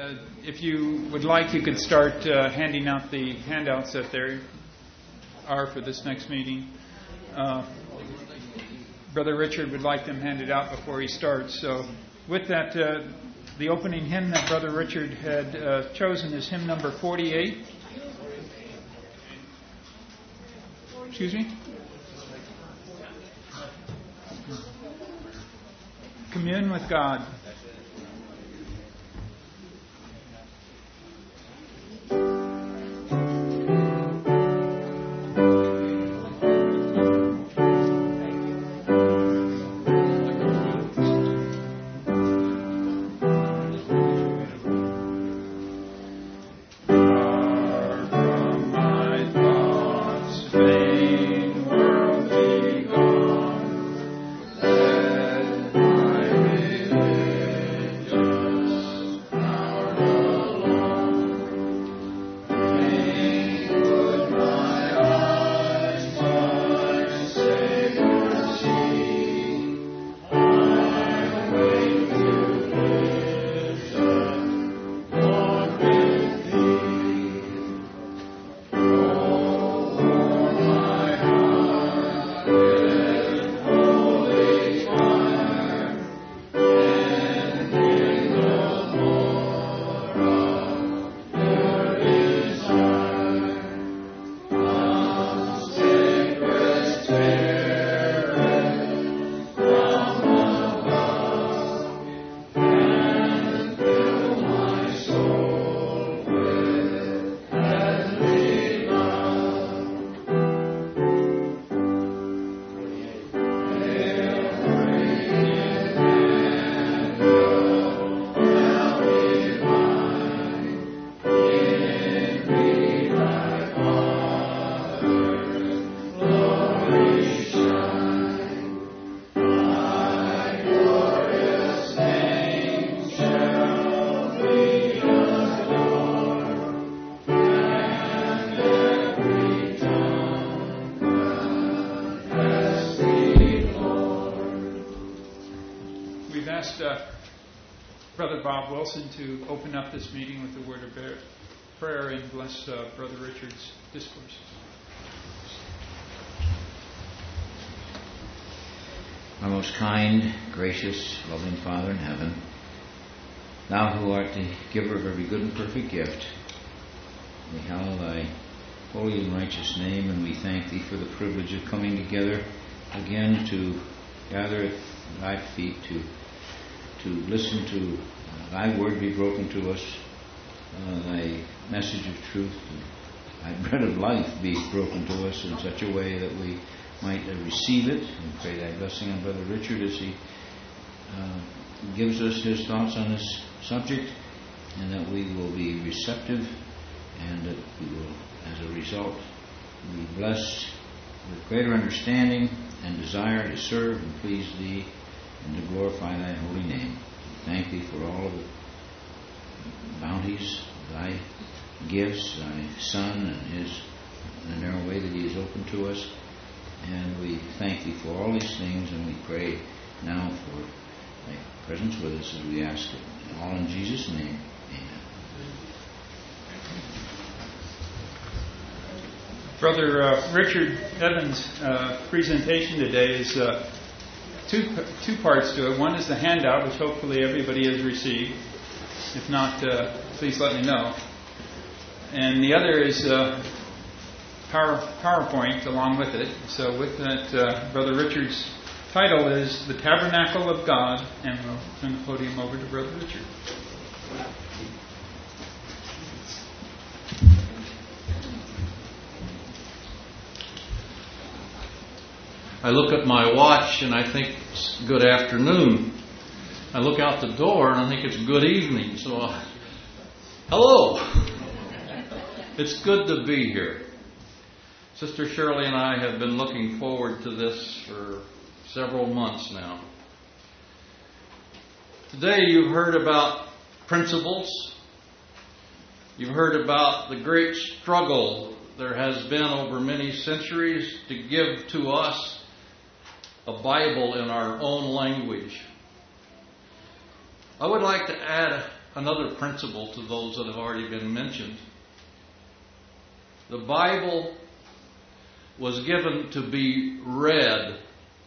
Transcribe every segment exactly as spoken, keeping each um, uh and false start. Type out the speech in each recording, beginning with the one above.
Uh, if you would like, you could start uh, handing out the handouts that there are for this next meeting. Uh, Brother Richard would like them handed out before he starts. So with that, uh, the opening hymn that Brother Richard had uh, chosen is hymn number forty-eight. Excuse me? Commune with God. Bob Wilson to open up this meeting with a word of prayer and bless uh, Brother Richard's discourse. Our most kind, gracious, loving Father in heaven, Thou who art the giver of every good and perfect gift, we hallow Thy holy and righteous name, and we thank Thee for the privilege of coming together again to gather at Thy feet, to to listen to Thy word be broken to us, uh, Thy message of truth, and Thy bread of life be broken to us in such a way that we might uh, receive it, and pray Thy blessing on Brother Richard as he uh, gives us his thoughts on this subject, and that we will be receptive, and that we will, as a result, be blessed with greater understanding and desire to serve and please Thee and to glorify Thy holy name. Thank Thee for all of the bounties Thy gifts, Thy Son and His the narrow way that He has opened to us. And we thank Thee for all these things, and we pray now for Thy presence with us as we ask it. All in Jesus' name, amen. Brother uh, Richard Evans' uh, presentation today is uh, two two parts to it. One is the handout, which hopefully everybody has received. If not, uh, please let me know. And the other is uh, Power, PowerPoint along with it. So with that, uh, Brother Richard's title is The Tabernacle of God, and we'll turn the podium over to Brother Richard. I look at my watch and I think it's good afternoon. I look out the door and I think it's good evening. So, uh, hello. It's good to be here. Sister Shirley and I have been looking forward to this for several months now. Today you've heard about principles. You've heard about the great struggle there has been over many centuries to give to us a Bible in our own language. I would like to add another principle to those that have already been mentioned. The Bible was given to be read,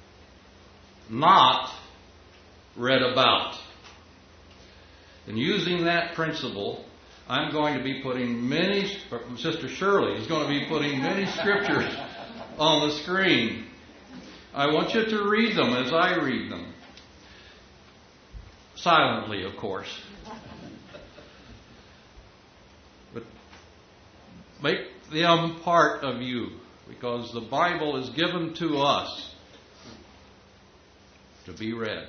not read about. And using that principle, I'm going to be putting many, Sister Shirley is going to be putting many scriptures on the screen. I want you to read them as I read them. Silently, of course. But make them part of you, because the Bible is given to us to be read.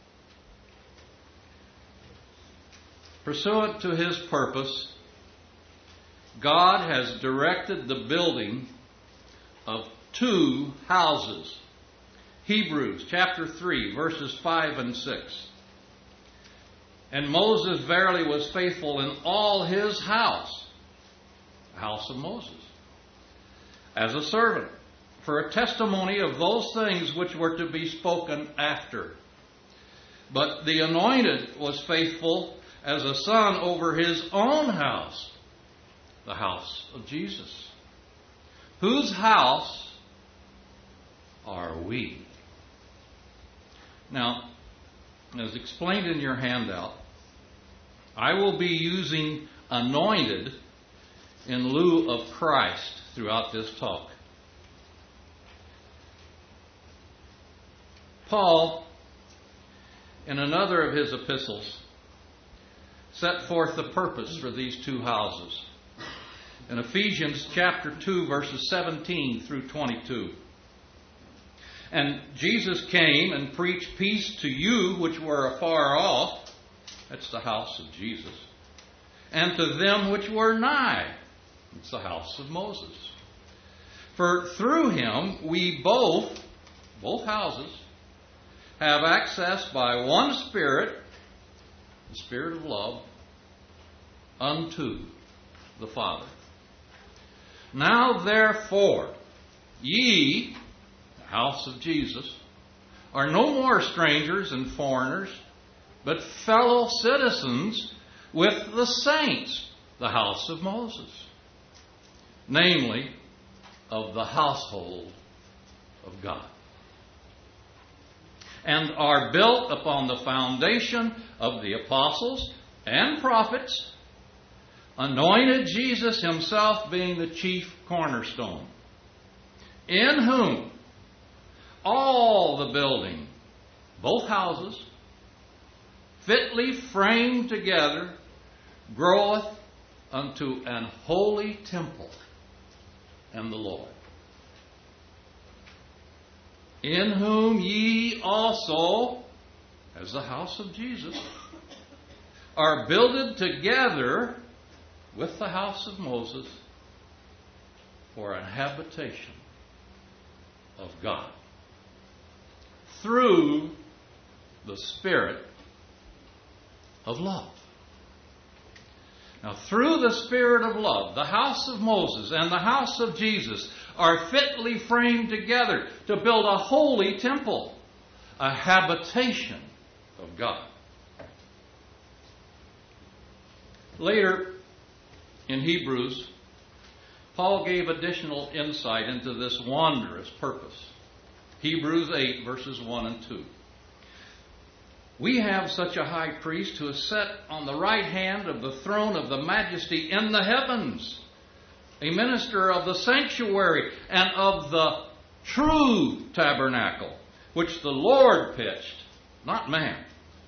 Pursuant to His purpose, God has directed the building of two houses. Hebrews chapter three, verses five and six. And Moses verily was faithful in all his house, the house of Moses, as a servant, for a testimony of those things which were to be spoken after. But the anointed was faithful as a son over his own house, the house of Jesus. Whose house are we? Now, as explained in your handout, I will be using anointed in lieu of Christ throughout this talk. Paul, in another of his epistles, set forth the purpose for these two houses. In Ephesians chapter two, verses seventeen through twenty-two. And Jesus came and preached peace to you which were afar off. That's the house of Jesus. And to them which were nigh. It's the house of Moses. For through him we both, both houses, have access by one Spirit, the Spirit of love, unto the Father. Now therefore, ye, the house of Jesus, are no more strangers and foreigners, but fellow citizens with the saints, the house of Moses, namely, of the household of God, and are built upon the foundation of the apostles and prophets, anointed Jesus himself being the chief cornerstone, in whom all the building, both houses, fitly framed together, groweth unto an holy temple in the Lord, in whom ye also, as the house of Jesus, are builded together with the house of Moses for an habitation of God through the Spirit of love. Now, through the Spirit of love, the house of Moses and the house of Jesus are fitly framed together to build a holy temple, a habitation of God. Later, in Hebrews, Paul gave additional insight into this wondrous purpose. Hebrews eight, verses one and two. We have such a high priest who is set on the right hand of the throne of the majesty in the heavens, a minister of the sanctuary and of the true tabernacle, which the Lord pitched, not man.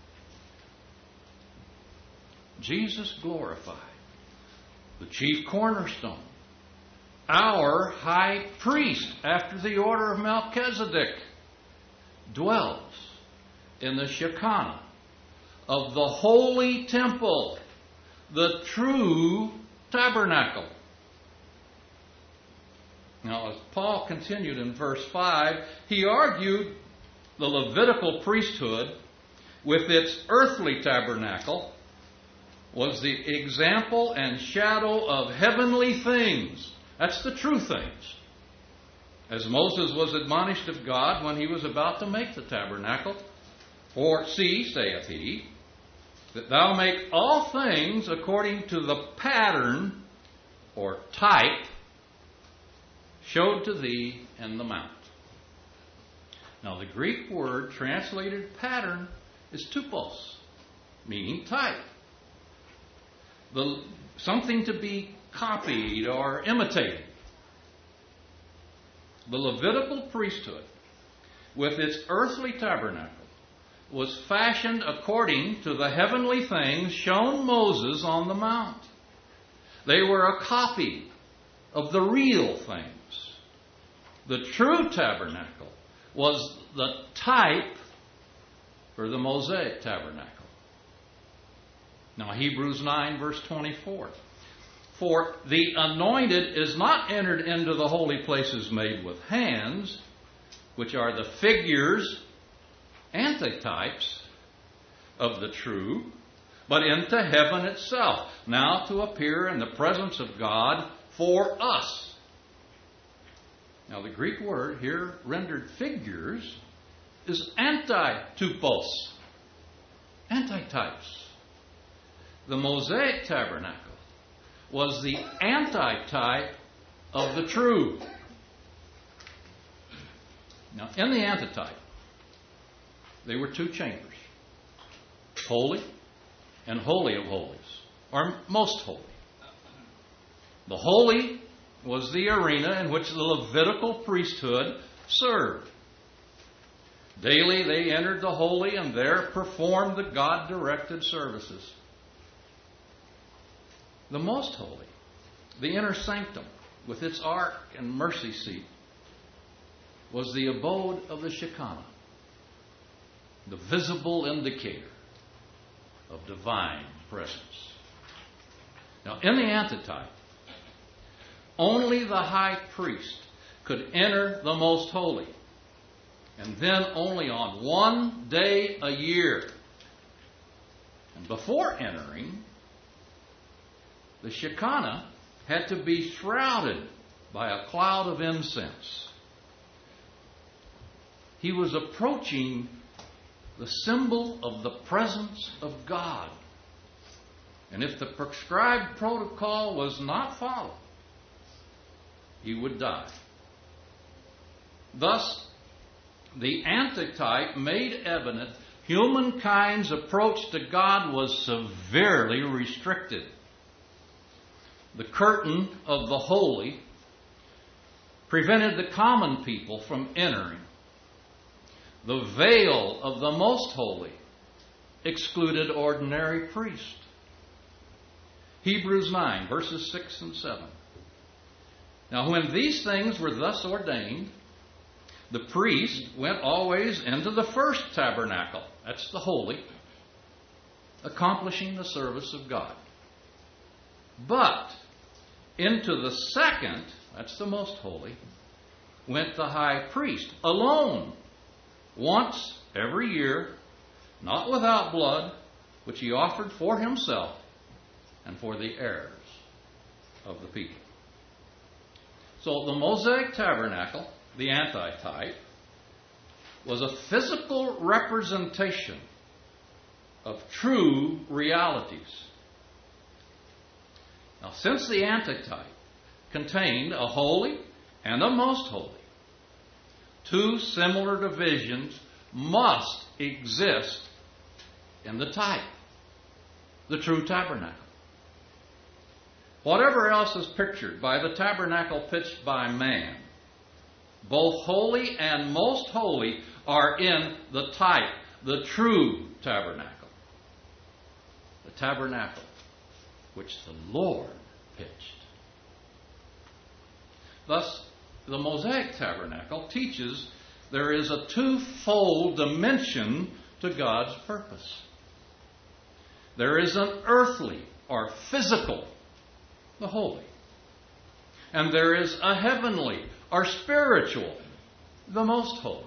Jesus glorified, the chief cornerstone, our high priest after the order of Melchizedek, dwells in the Shekinah of the holy temple, the true tabernacle. Now, as Paul continued in verse five, he argued the Levitical priesthood with its earthly tabernacle was the example and shadow of heavenly things. That's the true things. As Moses was admonished of God when he was about to make the tabernacle. For see, saith he, that thou make all things according to the pattern or type showed to thee in the mount. Now the Greek word translated pattern is tupos, meaning type. The, something to be copied or imitated. The Levitical priesthood, with its earthly tabernacle, was fashioned according to the heavenly things shown Moses on the mount. They were a copy of the real things. The true tabernacle was the type for the Mosaic tabernacle. Now Hebrews nine verse twenty-four. For the anointed is not entered into the holy places made with hands, which are the figures, antitypes of the true, but into heaven itself, now to appear in the presence of God for us. Now the Greek word here rendered figures is antitupos, antitypes. The Mosaic tabernacle was the antitype of the true. Now in the antitype, there were two chambers, holy and holy of holies, or most holy. The holy was the arena in which the Levitical priesthood served. Daily they entered the holy and there performed the God-directed services. The most holy, the inner sanctum, with its ark and mercy seat, was the abode of the Shekinah, the visible indicator of divine presence. Now, in the antitype, only the high priest could enter the most holy, and then only on one day a year. And before entering, the Shekinah had to be shrouded by a cloud of incense. He was approaching the symbol of the presence of God. And if the prescribed protocol was not followed, he would die. Thus, the antitype made evident humankind's approach to God was severely restricted. The curtain of the holy prevented the common people from entering. The veil of the most holy excluded ordinary priests. Hebrews nine, verses six and seven. Now, when these things were thus ordained, the priest went always into the first tabernacle, that's the holy, accomplishing the service of God. But into the second, that's the most holy, went the high priest alone, once every year, not without blood, which he offered for himself and for the heirs of the people. So the Mosaic tabernacle, the antitype, was a physical representation of true realities. Now, since the antitype contained a holy and a most holy, two similar divisions must exist in the type, the true tabernacle. Whatever else is pictured by the tabernacle pitched by man, both holy and most holy are in the type, the true tabernacle. The tabernacle which the Lord pitched. Thus, the Mosaic tabernacle teaches there is a twofold dimension to God's purpose. There is an earthly or physical, the holy. And there is a heavenly or spiritual, the most holy.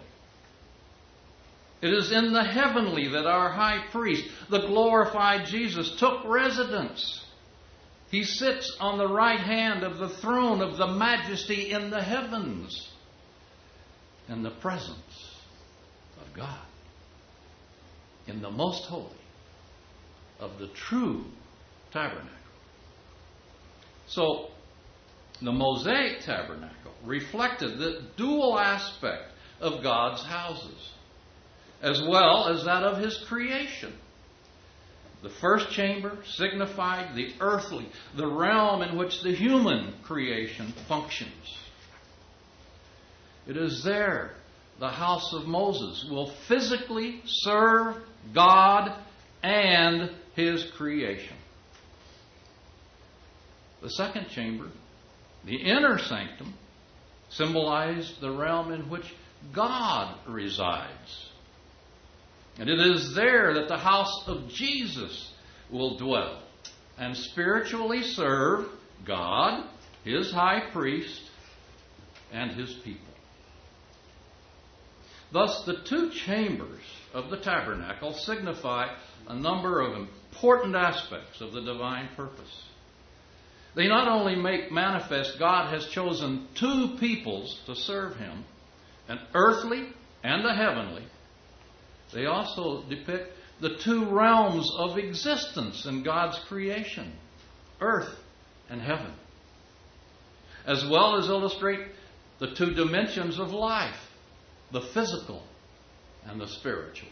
It is in the heavenly that our high priest, the glorified Jesus, took residence. He sits on the right hand of the throne of the majesty in the heavens, in the presence of God, in the most holy. of the true tabernacle. So, the Mosaic tabernacle reflected the dual aspect of God's houses, as well as that of His creation. The first chamber signified the earthly, the realm in which the human creation functions. It is there the house of Moses will physically serve God and His creation. The second chamber, the inner sanctum, symbolized the realm in which God resides. And it is there that the house of Jesus will dwell and spiritually serve God, His high priest, and His people. Thus, the two chambers of the tabernacle signify a number of important aspects of the divine purpose. They not only make manifest God has chosen two peoples to serve Him, an earthly and a heavenly. They also depict the two realms of existence in God's creation, earth and heaven, as well as illustrate the two dimensions of life, the physical and the spiritual.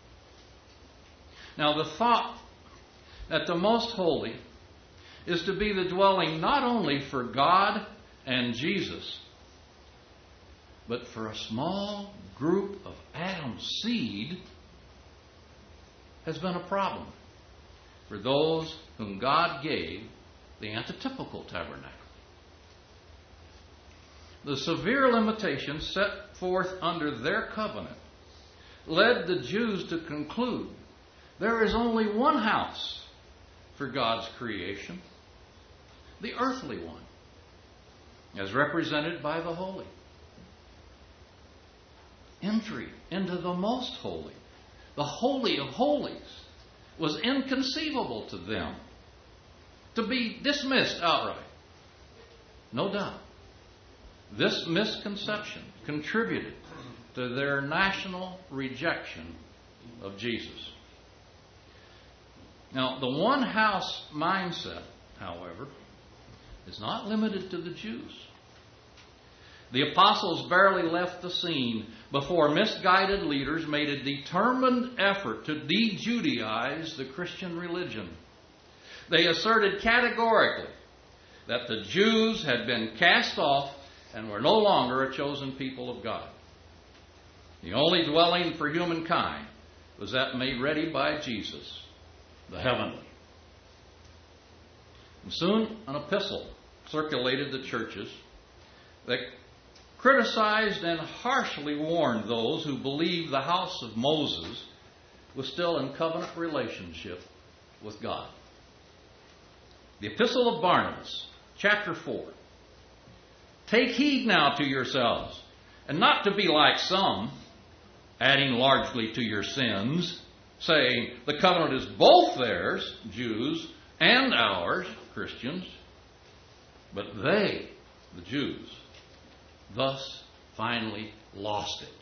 Now, the thought that the most holy is to be the dwelling not only for God and Jesus, but for a small group of Adam's seed has been a problem for those whom God gave the antitypical tabernacle. The severe limitations set forth under their covenant led the Jews to conclude there is only one house for God's creation, the earthly one, as represented by the holy. Entry into the most holy, the holy of holies, was inconceivable to them, to be dismissed outright. No doubt, this misconception contributed to their national rejection of Jesus. Now, the one house mindset, however, is not limited to the Jews. The apostles barely left the scene before misguided leaders made a determined effort to de-Judaize the Christian religion. They asserted categorically that the Jews had been cast off and were no longer a chosen people of God. The only dwelling for humankind was that made ready by Jesus, the heavenly. And soon an epistle circulated the churches that criticized and harshly warned those who believed the house of Moses was still in covenant relationship with God. The Epistle of Barnabas, chapter four. Take heed now to yourselves, and not to be like some, adding largely to your sins, saying the covenant is both theirs, Jews, and ours, Christians, but they, the Jews, thus finally lost it.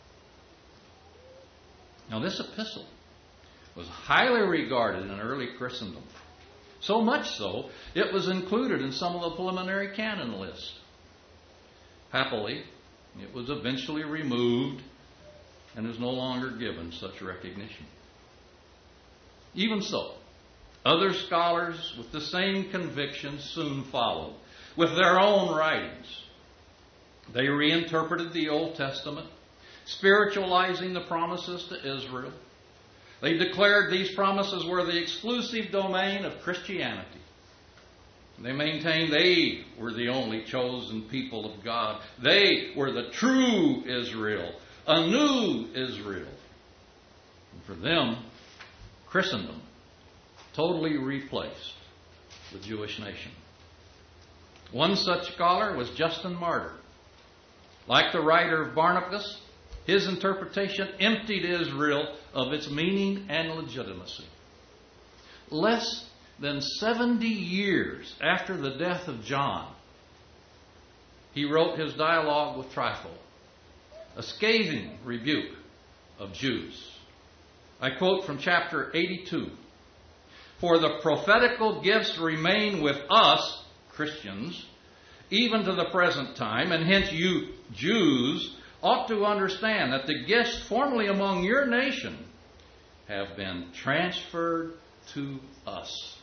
Now, this epistle was highly regarded in early Christendom. So much so, it was included in some of the preliminary canon lists. Happily, it was eventually removed and is no longer given such recognition. Even so, other scholars with the same convictions soon followed with their own writings. They reinterpreted the Old Testament, spiritualizing the promises to Israel. They declared these promises were the exclusive domain of Christianity. They maintained they were the only chosen people of God. They were the true Israel, a new Israel. And for them, Christendom totally replaced the Jewish nation. One such scholar was Justin Martyr. Like the writer of Barnabas, his interpretation emptied Israel of its meaning and legitimacy. Less than seventy years after the death of John, he wrote his dialogue with Trypho, a scathing rebuke of Jews. I quote from chapter eighty-two. For the prophetical gifts remain with us, Christians, even to the present time, and hence you Jews ought to understand that the gifts formerly among your nation have been transferred to us.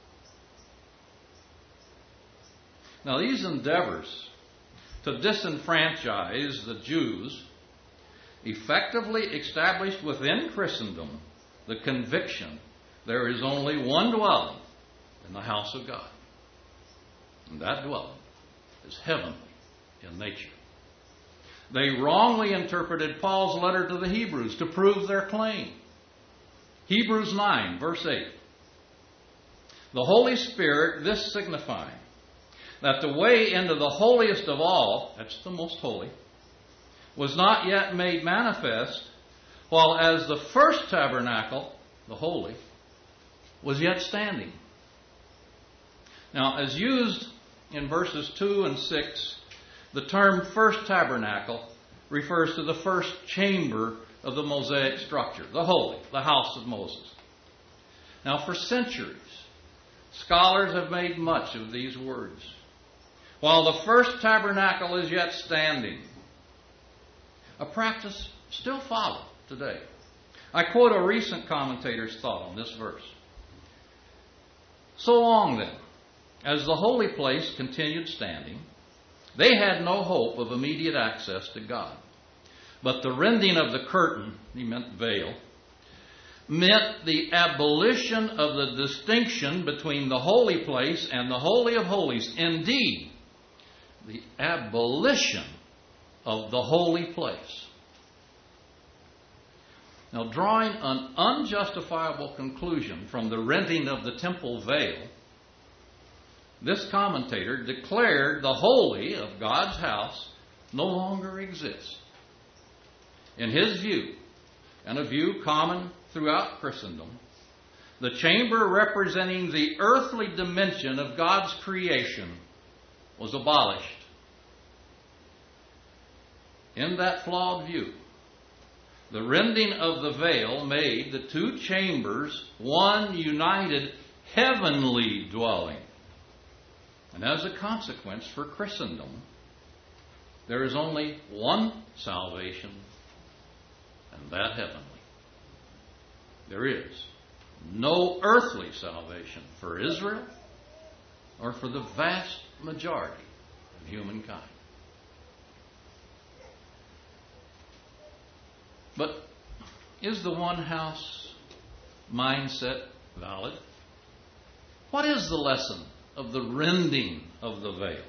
Now, these endeavors to disenfranchise the Jews effectively established within Christendom the conviction there is only one dwelling in the house of God. And that dwelling is heavenly in nature. They wrongly interpreted Paul's letter to the Hebrews to prove their claim. Hebrews nine, verse eight. The Holy Spirit, this signifying that the way into the holiest of all, that's the most holy, was not yet made manifest, while as the first tabernacle, the holy, was yet standing. Now, as used in verses two and six, the term first tabernacle refers to the first chamber of the Mosaic structure, the holy, the house of Moses. Now, for centuries, scholars have made much of these words. While the first tabernacle is yet standing, a practice still followed today. I quote a recent commentator's thought on this verse. So long then, as the holy place continued standing, they had no hope of immediate access to God. But the rending of the curtain, he meant veil, meant the abolition of the distinction between the holy place and the Holy of Holies. Indeed, the abolition of the holy place. Now, drawing an unjustifiable conclusion from the rending of the temple veil, this commentator declared the holy of God's house no longer exists. In his view, and a view common throughout Christendom, the chamber representing the earthly dimension of God's creation was abolished. In that flawed view, the rending of the veil made the two chambers one united heavenly dwelling. And as a consequence for Christendom, there is only one salvation, and that heavenly. There is no earthly salvation for Israel or for the vast majority of humankind. But is the one house mindset valid? What is the lesson of the rending of the veil?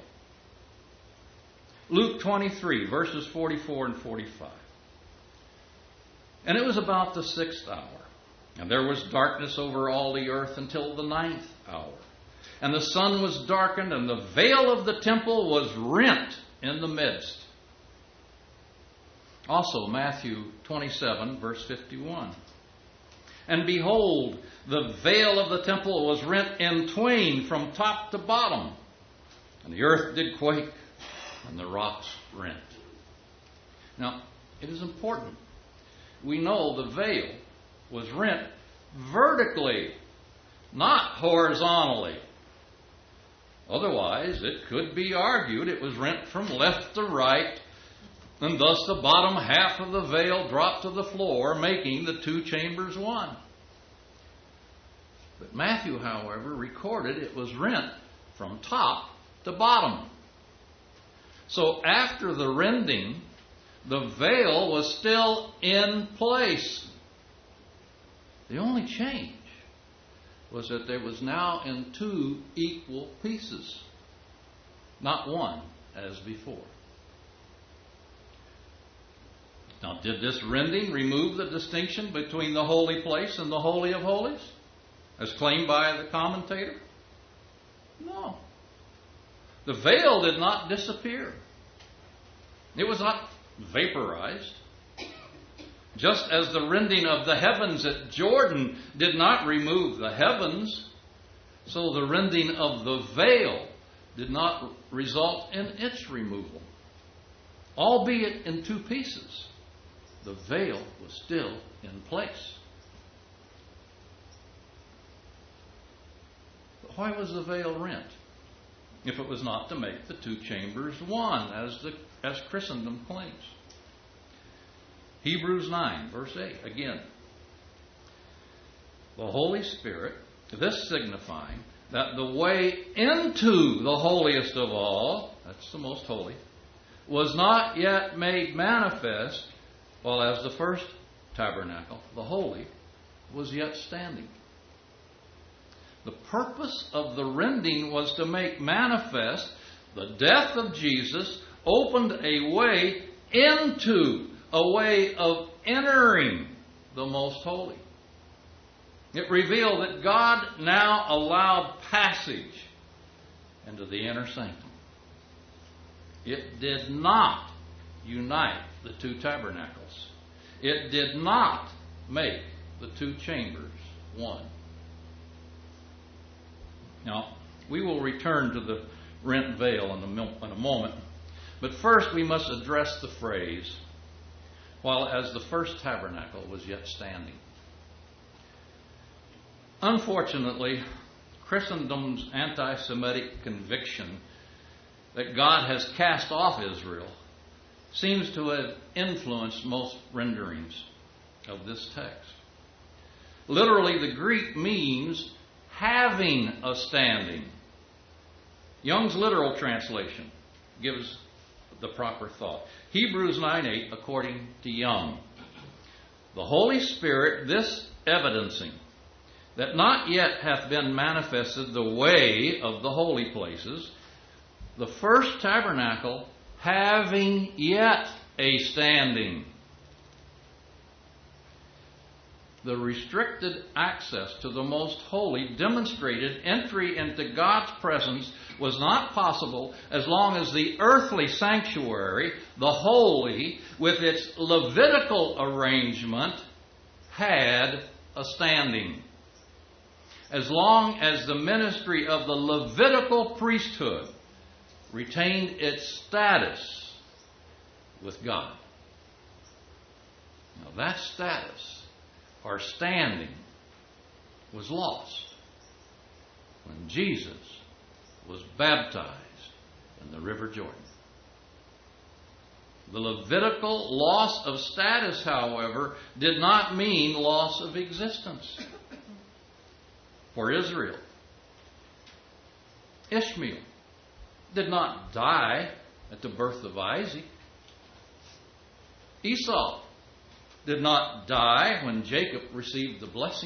Luke twenty-three, verses forty-four and forty-five. And it was about the sixth hour, and there was darkness over all the earth until the ninth hour. And the sun was darkened, and the veil of the temple was rent in the midst. Also, Matthew twenty-seven, verse fifty-one. And behold, the veil of the temple was rent in twain from top to bottom. And the earth did quake, and the rocks rent. Now, it is important. We know the veil was rent vertically, not horizontally. Otherwise, it could be argued it was rent from left to right, and thus the bottom half of the veil dropped to the floor, making the two chambers one. But Matthew, however, recorded it was rent from top to bottom. So after the rending, the veil was still in place. The only change was that there was now in two equal pieces, not one as before. Now, did this rending remove the distinction between the holy place and the Holy of Holies, as claimed by the commentator? No. The veil did not disappear. It was not vaporized. Just as the rending of the heavens at Jordan did not remove the heavens, so the rending of the veil did not result in its removal. Albeit in two pieces, the veil was still in place. why was the veil rent? If it was not to make the two chambers one, as the as Christendom claims. Hebrews nine, verse eight, again. The Holy Spirit, this signifying that the way into the holiest of all, that's the most holy, was not yet made manifest, while as the first tabernacle, the holy, was yet standing. The purpose of the rending was to make manifest the death of Jesus opened a way into, a way of entering the most holy. It revealed that God now allowed passage into the inner sanctum. It did not unite the two tabernacles. It did not make the two chambers one. Now, we will return to the rent veil in a, in a moment. But first we must address the phrase, while as the first tabernacle was yet standing. Unfortunately, Christendom's anti-Semitic conviction that God has cast off Israel seems to have influenced most renderings of this text. Literally, the Greek means having a standing. Young's literal translation gives the proper thought. Hebrews nine eight, according to Young. The Holy Spirit, this evidencing that not yet hath been manifested the way of the holy places, the first tabernacle having yet a standing. The restricted access to the most holy demonstrated entry into God's presence was not possible as long as the earthly sanctuary, the holy, with its Levitical arrangement, had a standing. As long as the ministry of the Levitical priesthood retained its status with God. Now that status, or standing, was lost when Jesus was baptized in the River Jordan. The Levitical loss of status, however, did not mean loss of existence for Israel. Ishmael did not die at the birth of Isaac. Esau did not die when Jacob received the blessing.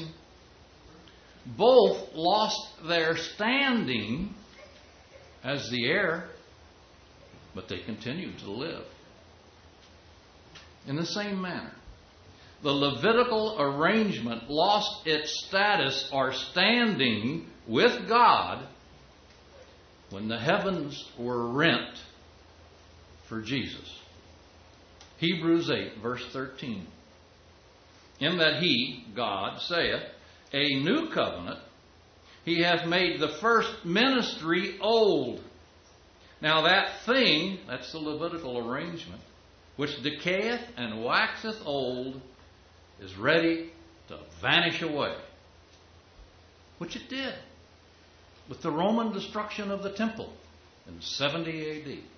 Both lost their standing as the heir, but they continued to live. In the same manner, the Levitical arrangement lost its status or standing with God when the heavens were rent for Jesus. Hebrews eight, verse thirteen. In that he, God, saith, a new covenant, he hath made the first ministry old. Now that thing, that's the Levitical arrangement, which decayeth and waxeth old, is ready to vanish away. Which it did with the Roman destruction of the temple in seventy A D.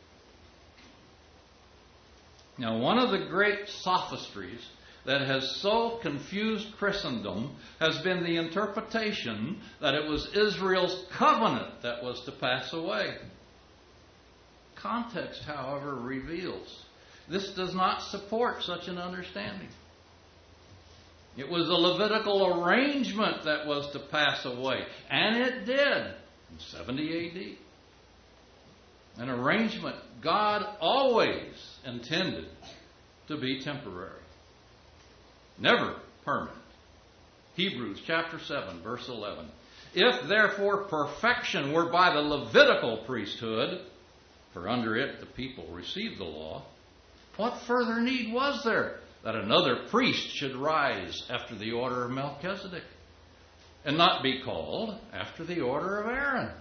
Now, one of the great sophistries that has so confused Christendom has been the interpretation that it was Israel's covenant that was to pass away. Context, however, reveals this does not support such an understanding. It was the Levitical arrangement that was to pass away, and it did in seventy A D. An arrangement God always intended to be temporary, never permanent. Hebrews chapter seven, verse eleven. If therefore perfection were by the Levitical priesthood, for under it the people received the law, what further need was there that another priest should rise after the order of Melchizedek, and not be called after the order of Aaron?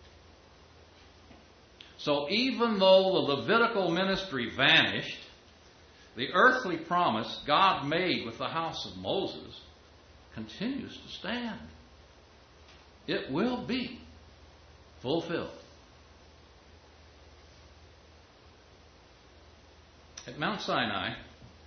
So even though the Levitical ministry vanished, the earthly promise God made with the house of Moses continues to stand. It will be fulfilled. At Mount Sinai,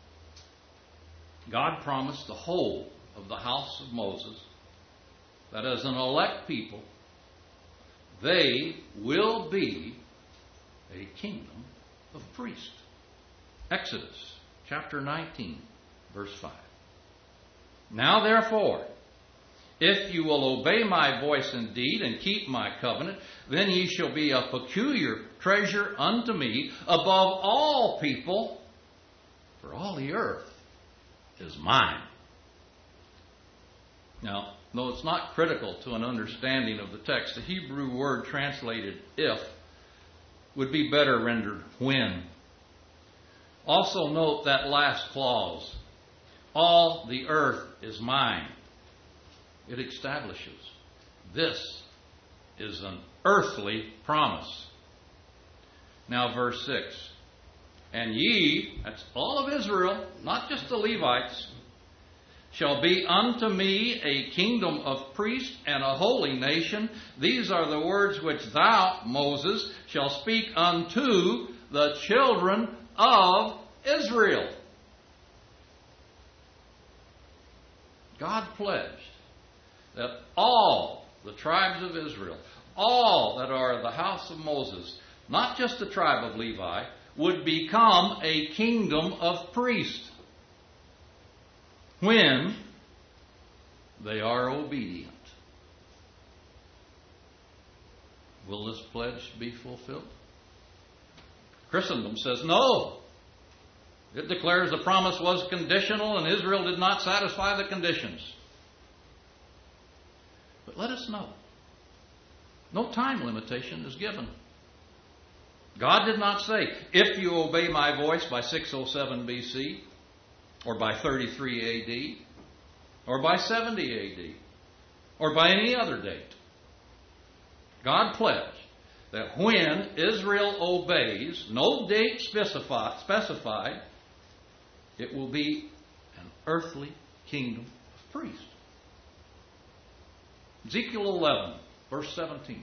God promised the whole of the house of Moses that as an elect people, they will be a kingdom of priests. Exodus chapter nineteen, verse five. Now therefore, if you will obey my voice indeed and keep my covenant, then ye shall be a peculiar treasure unto me above all people, for all the earth is mine. Now, though it's not critical to an understanding of the text, the Hebrew word translated if would be better rendered when. Also note that last clause, all the earth is mine. It establishes this is an earthly promise. Now verse six. And ye, that's all of Israel, not just the Levites, shall be unto me a kingdom of priests and a holy nation. These are the words which thou, Moses, shall speak unto the children of Israel. God pledged that all the tribes of Israel, all that are the house of Moses, not just the tribe of Levi, would become a kingdom of priests when they are obedient. Will this pledge be fulfilled? Christendom says no. It declares the promise was conditional and Israel did not satisfy the conditions. But let us know. No time limitation is given. God did not say, if you obey my voice by six oh seven B C, or by thirty-three A D, or by seventy A D, or by any other date. God pledged that when Israel obeys, no date specified, specified, it will be an earthly kingdom of priests. Ezekiel eleven, verse seventeen.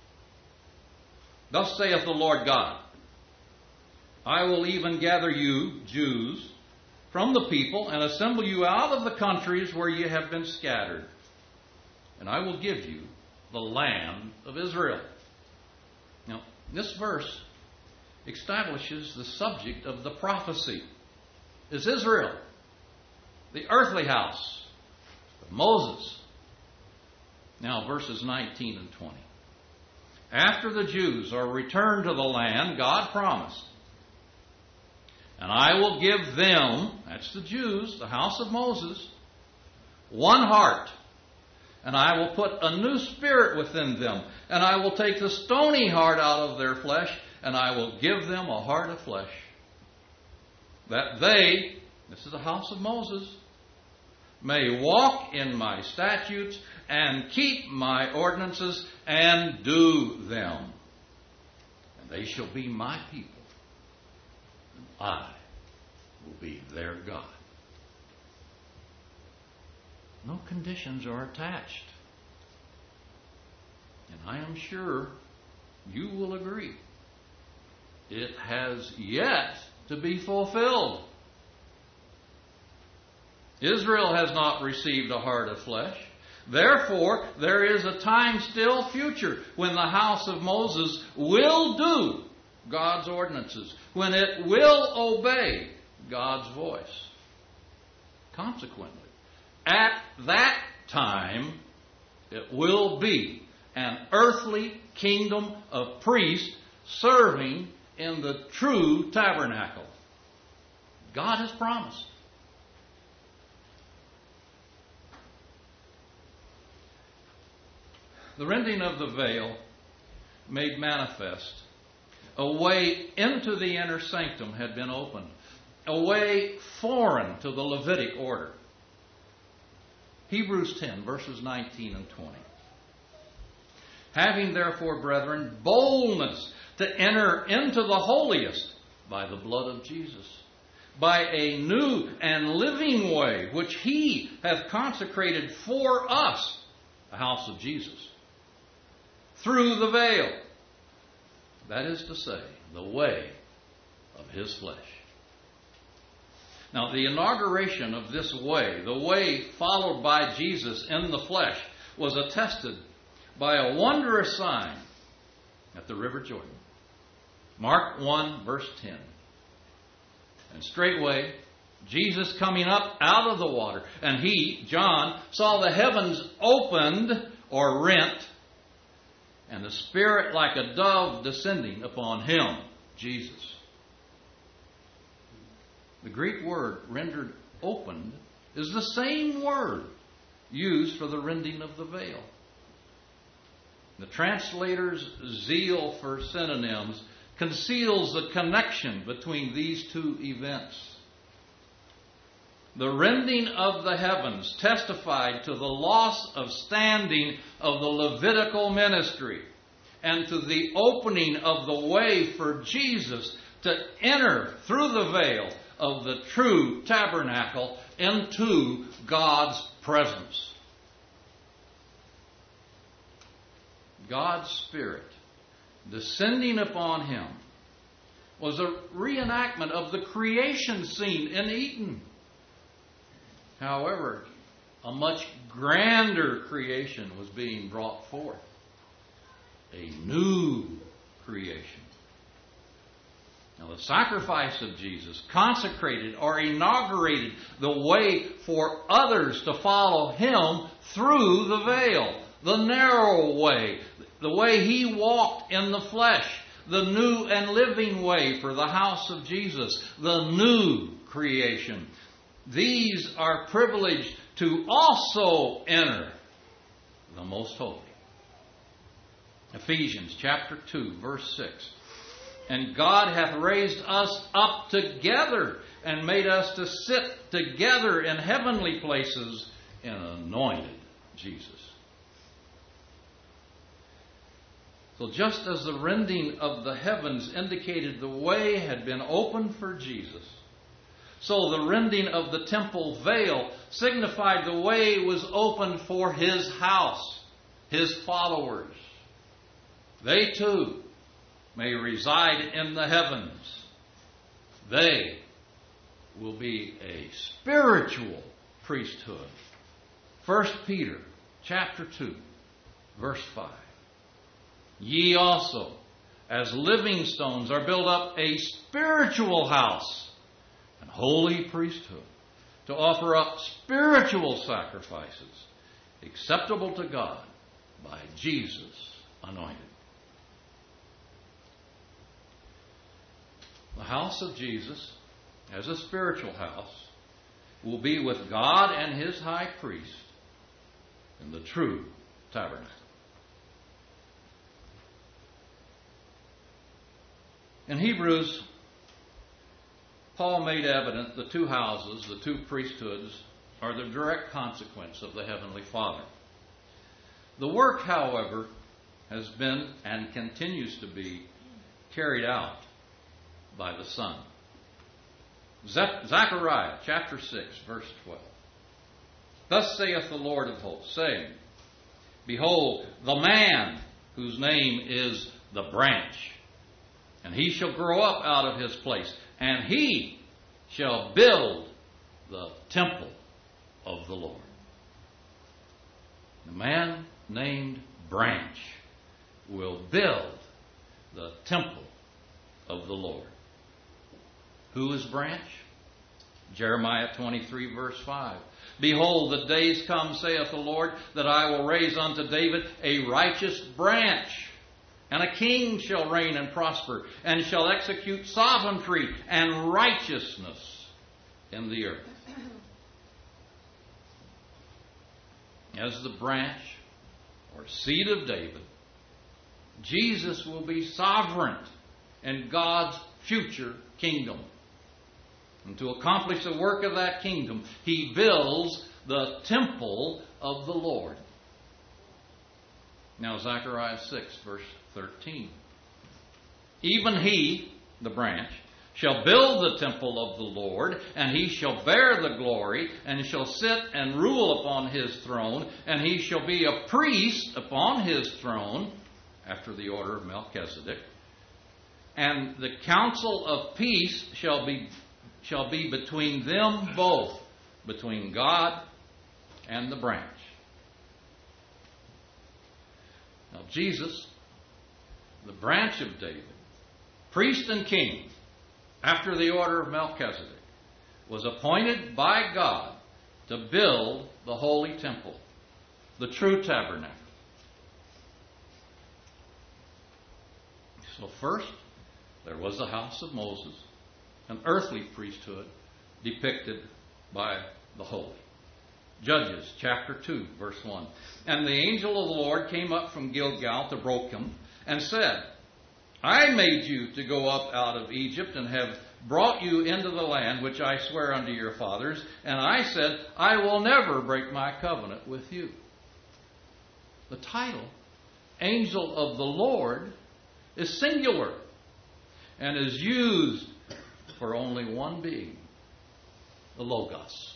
Thus saith the Lord God, I will even gather you, Jews, from the people, and assemble you out of the countries where ye have been scattered, and I will give you the land of Israel. Now, this verse establishes the subject of the prophecy. Is Israel, the earthly house of Moses. Now, verses nineteen and twenty. After the Jews are returned to the land, God promised, and I will give them, that's the Jews, the house of Moses, one heart, and I will put a new spirit within them, and I will take the stony heart out of their flesh, and I will give them a heart of flesh, that they, this is the house of Moses, may walk in my statutes and keep my ordinances and do them. And they shall be my people, and I will be their God. No conditions are attached. And I am sure you will agree. It has yet to be fulfilled. Israel has not received a heart of flesh. Therefore, there is a time still future when the house of Moses will do God's ordinances, when it will obey God's voice. Consequently, at that time, it will be an earthly kingdom of priests serving in the true tabernacle. God has promised. The rending of the veil made manifest a way into the inner sanctum had been opened, a way foreign to the Levitic order. Hebrews ten, verses nineteen and twenty. Having therefore, brethren, boldness to enter into the holiest by the blood of Jesus, by a new and living way which He hath consecrated for us, the house of Jesus, through the veil. That is to say, the way of his flesh. Now, the inauguration of this way, the way followed by Jesus in the flesh, was attested by a wondrous sign at the River Jordan. Mark one, verse ten. And straightway, Jesus coming up out of the water, and he, John, saw the heavens opened or rent, and the Spirit like a dove descending upon him, Jesus. The Greek word rendered opened is the same word used for the rending of the veil. The translator's zeal for synonyms conceals the connection between these two events. The rending of the heavens testified to the loss of standing of the Levitical ministry and to the opening of the way for Jesus to enter through the veil of the true tabernacle into God's presence. God's Spirit descending upon him was a reenactment of the creation scene in Eden. However, a much grander creation was being brought forth. A new creation. Now, the sacrifice of Jesus consecrated or inaugurated the way for others to follow him through the veil, the narrow way, the way he walked in the flesh, the new and living way for the house of Jesus, the new creation. These are privileged to also enter the most holy. Ephesians chapter two, verse six. And God hath raised us up together and made us to sit together in heavenly places in anointed Jesus. So just as the rending of the heavens indicated the way had been opened for Jesus, so the rending of the temple veil signified the way was opened for his house, his followers. They too may reside in the heavens. They will be a spiritual priesthood. First Peter chapter two, verse five. Ye also, as living stones, are built up a spiritual house and holy priesthood, to offer up spiritual sacrifices acceptable to God by Jesus anointed. The house of Jesus, as a spiritual house, will be with God and his high priest in the true tabernacle. In Hebrews, Paul made evident the two houses, the two priesthoods, are the direct consequence of the Heavenly Father. The work, however, has been and continues to be carried out by the Son. Zechariah chapter six, verse twelve. Thus saith the Lord of hosts, saying, Behold, the man whose name is the branch, and he shall grow up out of his place, and he shall build the temple of the Lord. The man named Branch will build the temple of the Lord. Who is Branch? Jeremiah twenty-three, verse five. Behold, the days come, saith the Lord, that I will raise unto David a righteous branch, and a king shall reign and prosper, and shall execute sovereignty and righteousness in the earth. As the branch or seed of David, Jesus will be sovereign in God's future kingdom. And to accomplish the work of that kingdom, he builds the temple of the Lord. Now, Zechariah six, verse thirteen. Even he, the branch, shall build the temple of the Lord, and he shall bear the glory, and shall sit and rule upon his throne, and he shall be a priest upon his throne, after the order of Melchizedek. And the counsel of peace shall be, shall be between them both, between God and the branch. Now Jesus, the branch of David, priest and king, after the order of Melchizedek, was appointed by God to build the holy temple, the true tabernacle. So first, there was the house of Moses, an earthly priesthood depicted by the holy. Judges chapter two, verse one. And the angel of the Lord came up from Gilgal to Bochim and said, I made you to go up out of Egypt and have brought you into the land which I swear unto your fathers. And I said, I will never break my covenant with you. The title, Angel of the Lord, is singular and is used for only one being, the Logos.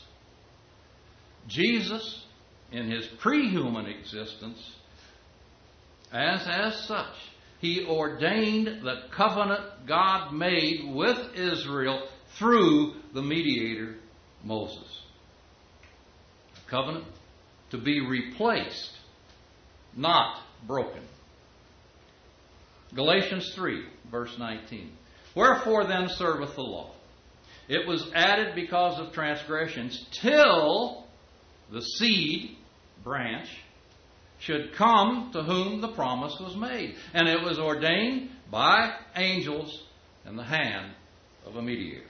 Jesus, in his pre-human existence, as, as such, he ordained the covenant God made with Israel through the mediator Moses. A covenant to be replaced, not broken. Galatians three, verse nineteen. Wherefore then serveth the law? It was added because of transgressions, till the seed, branch, should come to whom the promise was made. And it was ordained by angels in the hand of a mediator.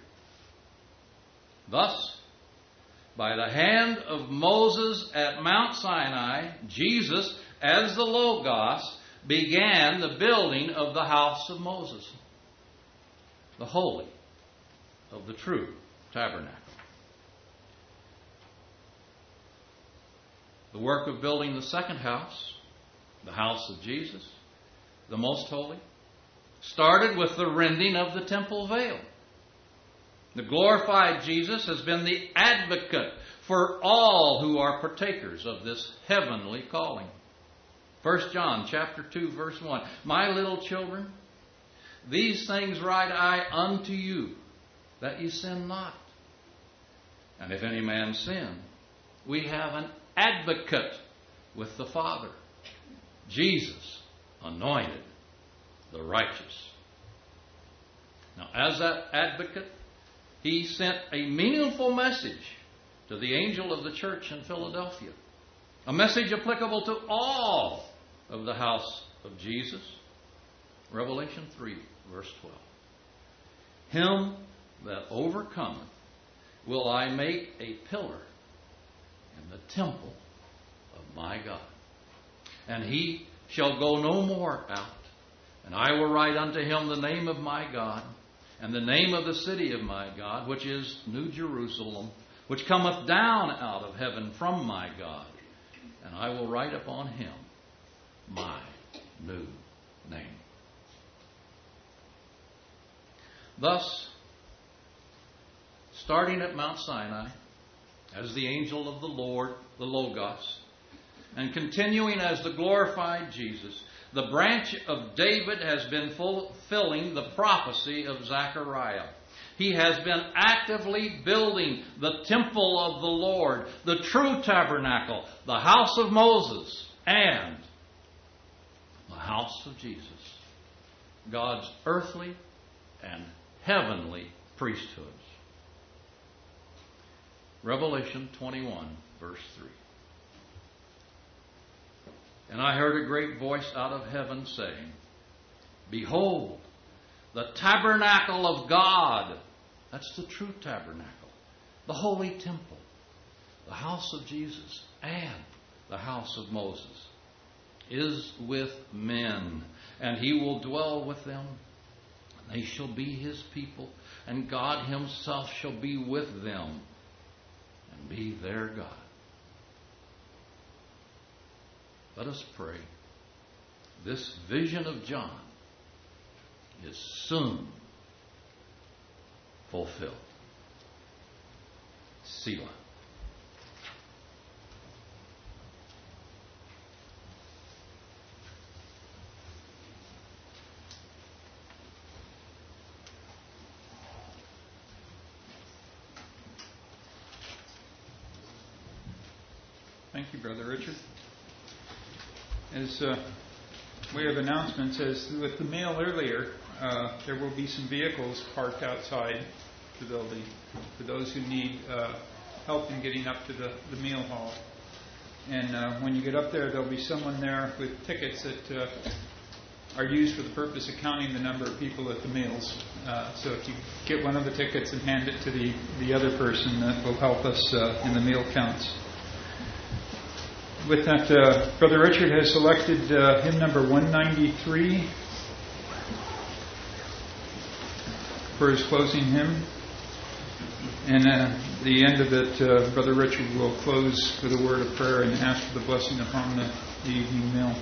Thus, by the hand of Moses at Mount Sinai, Jesus, as the Logos, began the building of the house of Moses, the holy of the true tabernacle. The work of building the second house, the house of Jesus, the most holy, started with the rending of the temple veil. The glorified Jesus has been the advocate for all who are partakers of this heavenly calling. First John chapter two, verse one. My little children, these things write I unto you, that ye sin not. And if any man sin, we have an advocate with the Father, Jesus, anointed, the righteous. Now, as that advocate, he sent a meaningful message to the angel of the church in Philadelphia, a message applicable to all of the house of Jesus. Revelation three, verse twelve. Him that overcometh will I make a pillar in the temple of my God. And he shall go no more out. And I will write unto him the name of my God, and the name of the city of my God, which is New Jerusalem, which cometh down out of heaven from my God. And I will write upon him my new name. Thus, starting at Mount Sinai, as the angel of the Lord, the Logos, and continuing as the glorified Jesus, the branch of David has been fulfilling the prophecy of Zechariah. He has been actively building the temple of the Lord, the true tabernacle, the house of Moses, and the house of Jesus, God's earthly and heavenly priesthoods. Revelation twenty-one, verse three. And I heard a great voice out of heaven saying, Behold, the tabernacle of God, that's the true tabernacle, the holy temple, the house of Jesus, and the house of Moses, is with men, and he will dwell with them. And they shall be his people, and God himself shall be with them, and be their God. Let us pray. This vision of John is soon fulfilled. Selah. Thank you, Brother Richard. As uh, way of announcements, as with the mail earlier, uh, there will be some vehicles parked outside the building for those who need uh, help in getting up to the, the meal hall. And uh, when you get up there, there'll be someone there with tickets that uh, are used for the purpose of counting the number of people at the meals. Uh, so if you get one of the tickets and hand it to the, the other person, that will help us uh, in the meal counts. With that, uh, Brother Richard has selected uh, hymn number one ninety-three for his closing hymn. And at the end of it, uh, Brother Richard will close with a word of prayer and ask for the blessing upon the, the evening meal.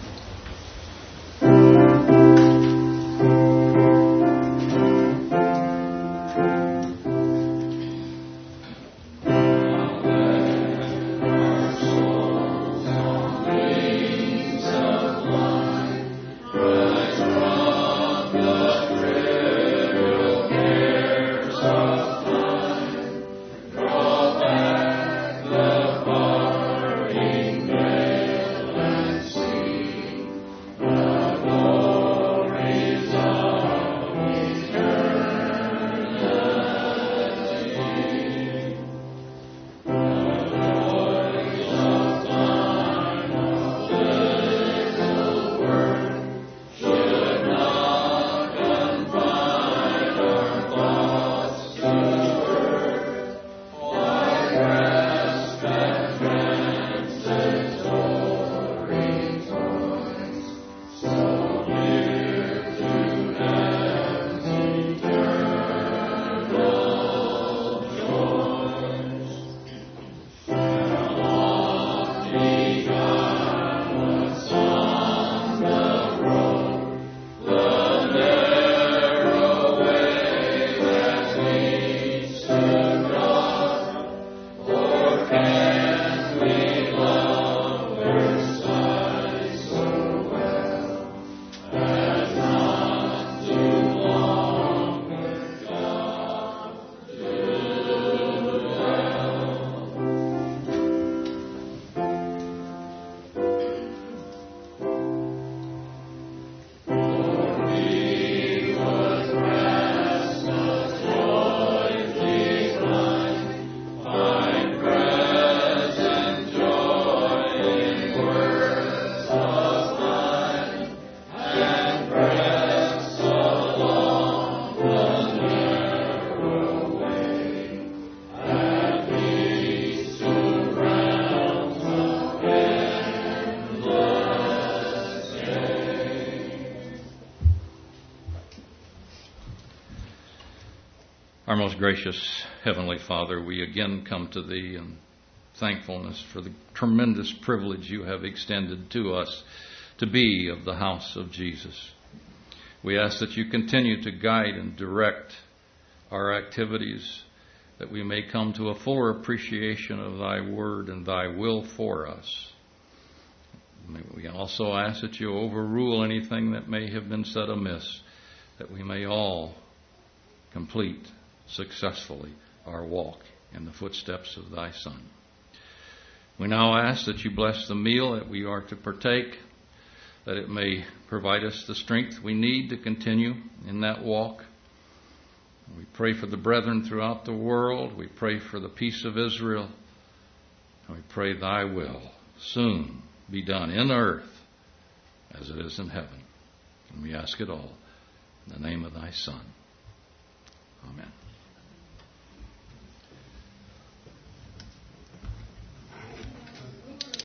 Our most gracious Heavenly Father, we again come to Thee in thankfulness for the tremendous privilege You have extended to us to be of the house of Jesus. We ask that You continue to guide and direct our activities, that we may come to a fuller appreciation of Thy word and Thy will for us. We also ask that You overrule anything that may have been said amiss, that we may all complete successfully our walk in the footsteps of Thy Son. We now ask that You bless the meal that we are to partake, that it may provide us the strength we need to continue in that walk. We pray for the brethren throughout the world. We pray for the peace of Israel. And we pray Thy will soon be done in earth as it is in heaven. And we ask it all in the name of Thy Son.